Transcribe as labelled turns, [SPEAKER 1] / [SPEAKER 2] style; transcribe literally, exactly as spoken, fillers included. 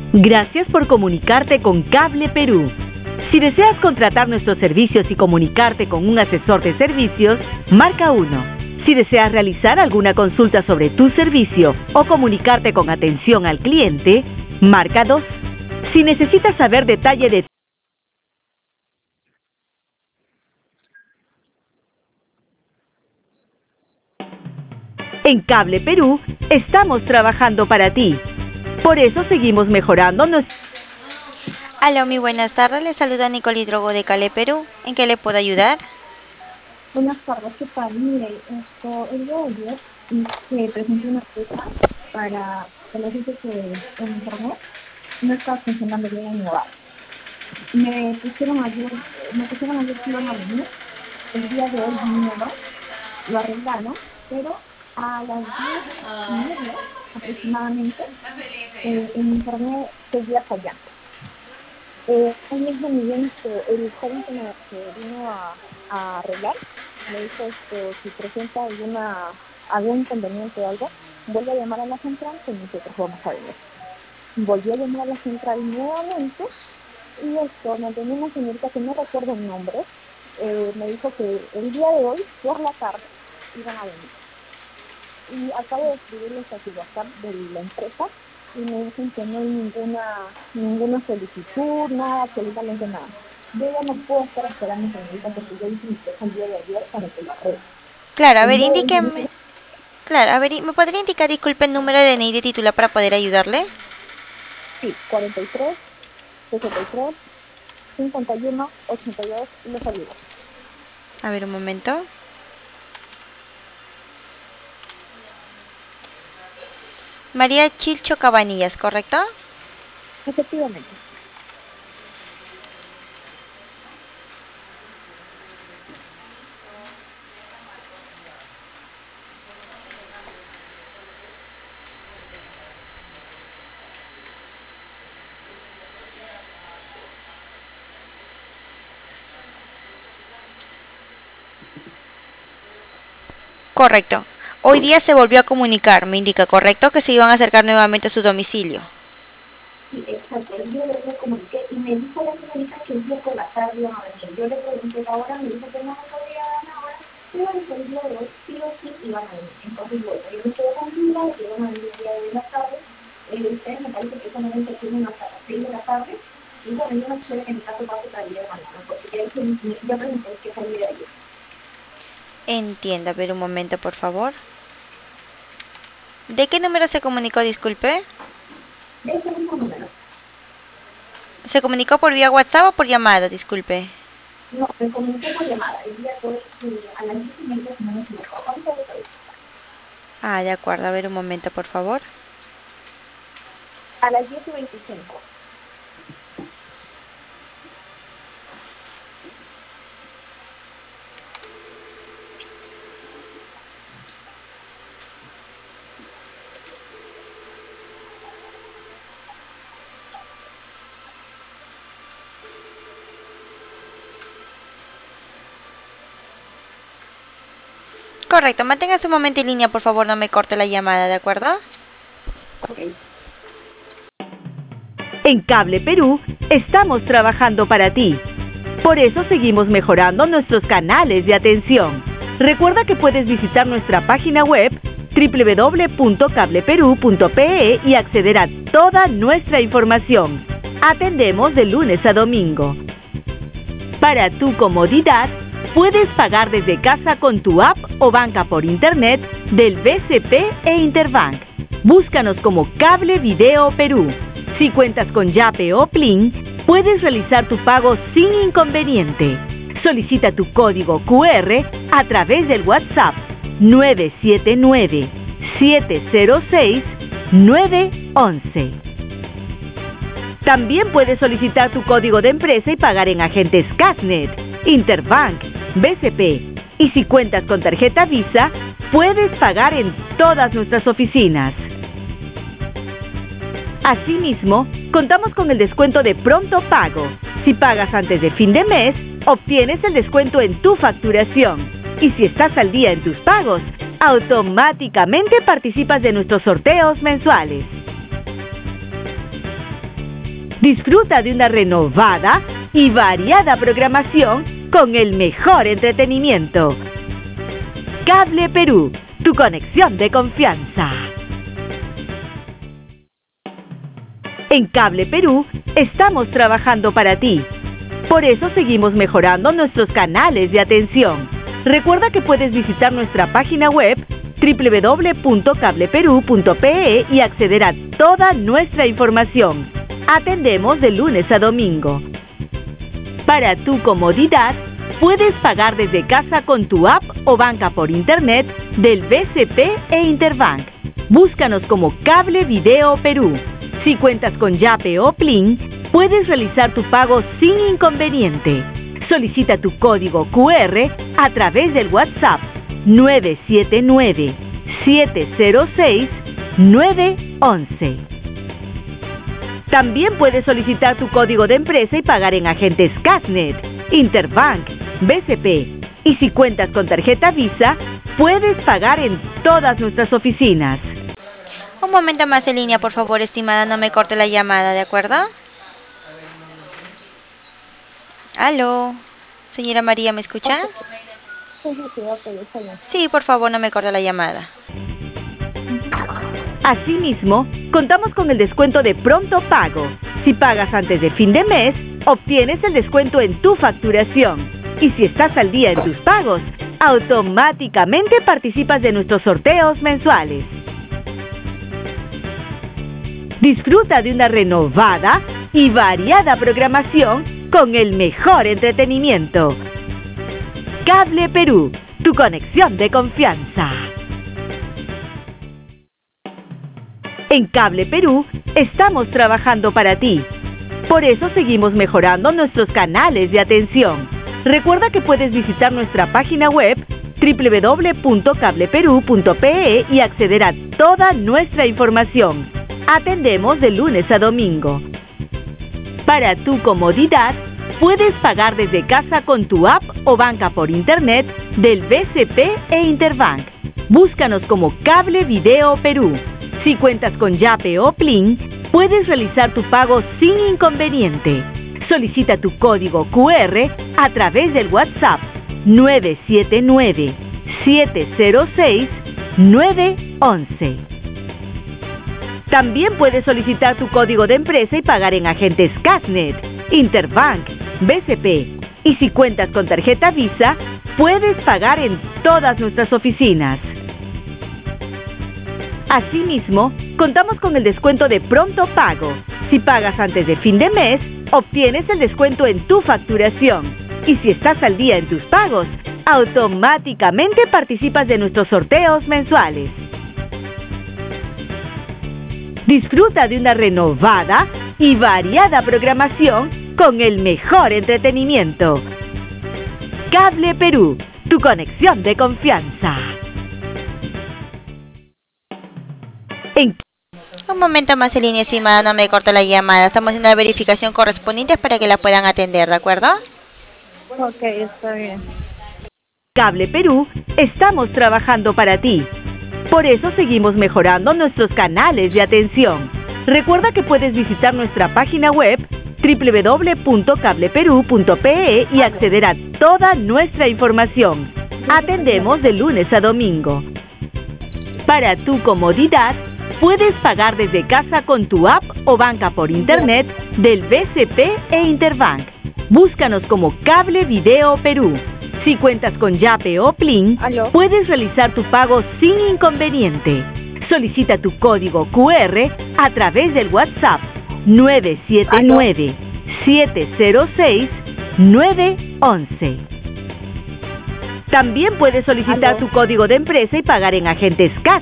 [SPEAKER 1] Gracias por comunicarte con Cable Perú. Si deseas contratar nuestros servicios y comunicarte con un asesor de servicios, marca uno. Si deseas realizar alguna consulta sobre tu servicio o comunicarte con atención al cliente, marca dos. Si necesitas saber detalle de En Cable Perú, estamos trabajando para ti. Por eso seguimos mejorando nuestro...
[SPEAKER 2] Aló, muy buenas tardes. Le saluda Nicole Hidrogo de Cable Perú. ¿En qué le puedo ayudar?
[SPEAKER 3] Buenas tardes, ¿qué tal? Mire, esto, el día de ayer se presentó una queja para que les dice que el internet no está funcionando bien en mi hogar. Me pusieron ayer, me pusieron ayer que iban a venir. El día de hoy vinieron, lo arreglaron, pero a las diez y media aproximadamente eh, el internet seguía fallando. Eh, hoy mismo me dio que el joven que, me, que vino a, a arreglar me dijo esto, si presenta alguna algún inconveniente o algo, vuelve a llamar a la central que nosotros vamos a venir. Volví a llamar a la central nuevamente y esto, me atendió una señorita que no recuerdo el nombre, eh, me dijo que el día de hoy, por la tarde, iban a venir. Y acabo de escribirles a su WhatsApp de la empresa y me dicen que no hay ninguna ninguna solicitud, nada, absolutamente nada. Yo ya no puedo estar esperando, señorita, porque yo hice mi queja el día de ayer para que lo arregle.
[SPEAKER 2] Claro, a ver, indíqueme. Claro, a ver, ¿me podría indicar, disculpe, el número de D N I de titular para poder ayudarle?
[SPEAKER 3] Sí, cuarenta y tres, sesenta y tres, cincuenta y uno, ochenta y dos, y los saludo.
[SPEAKER 2] A ver, un momento. María Chilcho Cabanillas, ¿correcto?
[SPEAKER 3] Efectivamente.
[SPEAKER 2] Correcto. Hoy día se volvió a comunicar, me indica, ¿correcto? Que se iban a acercar nuevamente a su domicilio.
[SPEAKER 3] Sí, exacto. El día de hoy me comuniqué y me dijo la señorita que el día por la tarde iban a venir. Yo le pregunté la hora, me dijo que no me podría dar la hora, pero el día de hoy sí o sí iban a venir. Entonces, bueno, yo me quedé tranquila, que iban a venir el día de la tarde. Eh, ustedes me parece que solamente tienen hasta las seis de la tarde. Y bueno, yo no quisiera que mi caso pase para el día de mañana, porque ya, hice, ya pregunté que salí de ayer.
[SPEAKER 2] Entienda, pero un momento, por favor. ¿De qué número se comunicó, disculpe?
[SPEAKER 3] De ese mismo número.
[SPEAKER 2] ¿Se comunicó por vía WhatsApp o por llamada, disculpe?
[SPEAKER 3] No, me comuniqué por llamada. El día de hoy eh, a las diez y media, si no me equivoco. Ahorita lo traigo.
[SPEAKER 2] Ah, de acuerdo. A ver, un momento, por favor.
[SPEAKER 3] A las diez y veinticinco.
[SPEAKER 2] Correcto. Manténgase un momento en línea, por favor. No me corte la llamada, ¿de acuerdo?
[SPEAKER 3] Ok.
[SPEAKER 1] En Cable Perú, estamos trabajando para ti. Por eso seguimos mejorando nuestros canales de atención. Recuerda que puedes visitar nuestra página web doble u doble u doble u punto cable perú punto pe e y acceder a toda nuestra información. Atendemos de lunes a domingo. Para tu comodidad, puedes pagar desde casa con tu app o banca por internet del B C P e Interbank. Búscanos como Cable Video Perú. Si cuentas con Yape o Plin, puedes realizar tu pago sin inconveniente. Solicita tu código cu erre a través del WhatsApp nueve siete nueve, siete cero seis, nueve once. También puedes solicitar tu código de empresa y pagar en agentes Casnet, Interbank, B C P. Y si cuentas con tarjeta Visa, puedes pagar en todas nuestras oficinas. Asimismo, contamos con el descuento de pronto pago. Si pagas antes de fin de mes, obtienes el descuento en tu facturación. Y si estás al día en tus pagos, automáticamente participas de nuestros sorteos mensuales. Disfruta de una renovada y variada programación con el mejor entretenimiento. Cable Perú, tu conexión de confianza. En Cable Perú estamos trabajando para ti. Por eso seguimos mejorando nuestros canales de atención. Recuerda que puedes visitar nuestra página web doble u doble u doble u punto cable perú punto pe e y acceder a toda nuestra información. Atendemos de lunes a domingo. Para tu comodidad, puedes pagar desde casa con tu app o banca por internet del B C P e Interbank. Búscanos como Cable Video Perú. Si cuentas con Yape o Plin, puedes realizar tu pago sin inconveniente. Solicita tu código cu erre a través del WhatsApp nueve siete nueve, siete cero seis, nueve once. También puedes solicitar tu código de empresa y pagar en agentes Casnet, Interbank, B C P. Y si cuentas con tarjeta Visa, puedes pagar en todas nuestras oficinas.
[SPEAKER 2] Un momento más en línea, por favor, estimada, no me corte la llamada, ¿de acuerdo? Aló, señora María, ¿me escucha? Sí, por favor, no me corte la llamada.
[SPEAKER 1] Asimismo, contamos con el descuento de pronto pago. Si pagas antes de fin de mes, obtienes el descuento en tu facturación. Y si estás al día en tus pagos, automáticamente participas de nuestros sorteos mensuales. Disfruta de una renovada y variada programación con el mejor entretenimiento. Cable Perú, tu conexión de confianza. En Cable Perú estamos trabajando para ti. Por eso seguimos mejorando nuestros canales de atención. Recuerda que puedes visitar nuestra página web doble u doble u doble u punto cable perú punto pe e y acceder a toda nuestra información. Atendemos de lunes a domingo. Para tu comodidad, puedes pagar desde casa con tu app o banca por internet del B C P e Interbank. Búscanos como Cable Video Perú. Si cuentas con Yape o Plin, puedes realizar tu pago sin inconveniente. Solicita tu código cu erre a través del WhatsApp nueve siete nueve, siete cero seis, nueve once. También puedes solicitar tu código de empresa y pagar en agentes Casnet, Interbank, B C P. Y si cuentas con tarjeta Visa, puedes pagar en todas nuestras oficinas. Asimismo, contamos con el descuento de pronto pago. Si pagas antes de fin de mes, obtienes el descuento en tu facturación. Y si estás al día en tus pagos, automáticamente participas de nuestros sorteos mensuales. Disfruta de una renovada y variada programación con el mejor entretenimiento. Cable Perú, tu conexión de confianza. En
[SPEAKER 2] Un momento más en línea, estimada, no me corte la llamada. Estamos haciendo la verificación correspondiente para que la puedan atender, ¿de acuerdo?
[SPEAKER 3] Ok, está bien.
[SPEAKER 1] Cable Perú estamos trabajando para ti. Por eso seguimos mejorando nuestros canales de atención. Recuerda que puedes visitar nuestra página web doble u doble u doble u punto cable perú punto pe e y acceder a toda nuestra información. Atendemos de lunes a domingo. Para tu comodidad, puedes pagar desde casa con tu app o banca por internet del B C P e Interbank. Búscanos como Cable Video Perú. Si cuentas con Yape o Plin,
[SPEAKER 3] ¿Aló?
[SPEAKER 1] puedes realizar tu pago sin inconveniente. Solicita tu código cu erre a través del WhatsApp nueve siete nueve, siete cero seis, nueve once. También puedes solicitar
[SPEAKER 3] ¿Aló?
[SPEAKER 1] tu código de empresa y pagar en agentes Casnet.